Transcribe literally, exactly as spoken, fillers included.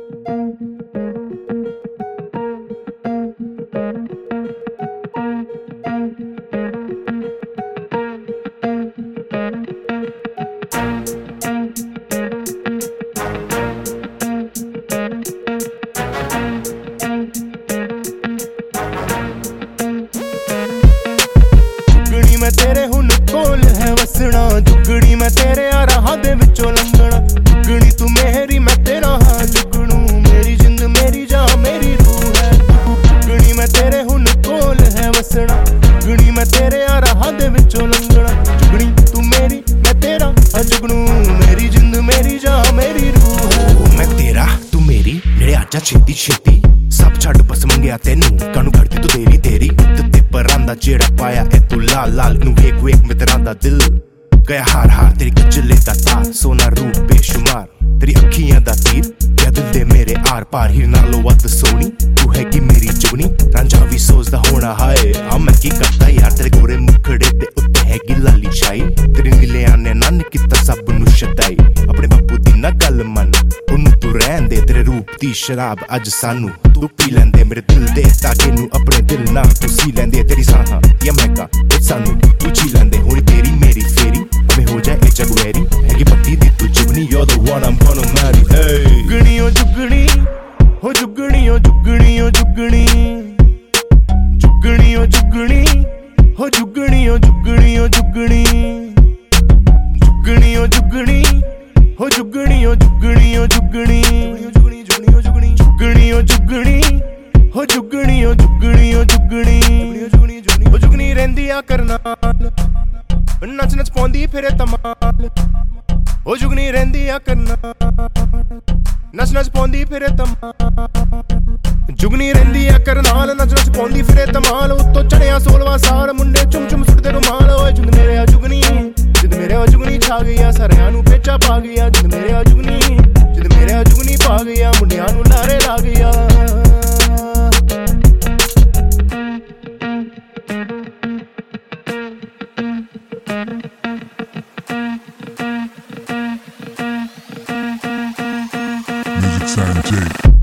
मैं तेरे हुन कोल है वसना, जुगनी मैं तेरे आ राह दे विचों लंघना। जुगनी तू मेरी मैं तेरा हां जुगनू, मेरी जिंद मेरी जान मेरी रूह है। जुगनी मैं तेरे हुन कोल है वसना, जुगनी मैं तेरे आ राह दे विचों लंघना। जुगनी तू मेरी मैं तेरा हां जुगनू, मेरी जिंद मेरी जान मेरी रूह है। मैं तेरा तू मेरी नेड़े आजा छेती छेती, सब छड़ बस मंगया तेनू कानू करदी तू देरी तेरी। ते पर आंदा जेड़ा पाया ए तू लाल लाल नू वेख वेख मैं तेरा दा दिल गया हार हार। तेरी गजले दा तार सोना रूप बेशुमार, तेरी अखियां दा तीर क्या दिल दे मेरे आर पार। हीर नालों वध सोनी तू हैगी मेरी जुगनी, रांझा भी सोचदा होना हाय आ मैं की करदा यार। तेरे गोरे मुखड़े ते उत्ते हैगी लाली शाई, तेरे नीले आने नन किता सब नू शदाई। अपने बापू दी ना गल मन ओनू तू रहन दे, तेरे रूप दी शराब अज सानू तू पी लैंदे। मेरे दिल दे ताके नू अपने दिल ना तू सी लैंदे। तेरी सांहां या महका ए सानू तू जी लैंदे। हुण तेरी मेरी फेरी हमें हो जाए ए जग वैरी, हैगी पट्टी दी तू जुगनी you're the one I'm gonna marry। जुगनी ओ जुगनी हो जुगनी ओ जुगनी ओ जुगनी, जुगनी ओ जुगनी हो जुगनी ओ जुगनी ओ जुगनी, जुगनी ओ जुगनी हो जुगनी ओ जुगनी ओ जुगनी, जुगनी जुगनी ओ जुगनी, जुगनी ओ जुगनी हो जुगनी ओ जुगनी ओ जुगनी, जुगनी जुगनी ओ जुगनी रहंदी आ करनाल, नच नच पाउंदी फिरे तमाल। ओ जुगनी रहंदी आ करनाल, नच नच पाउंदी फिरे तमाल। जुगनी रहंदी आ करनाल, नच नच पाउंदी फिरे तमाल। उत्तों चढ़िया सोलवा साल मुंडे चुम चुम सुटदे रुमाल। ओए जिंद मेरे आ जुगनी, जिंद मेरे आ जुगनी छा गई सारियां नू पेचा पा गई। जिंद मेरे आ जुगनी, जिंद मेरे आ जुगनी पा गई मुंडियां नू लारे ला गई। Music Sound J.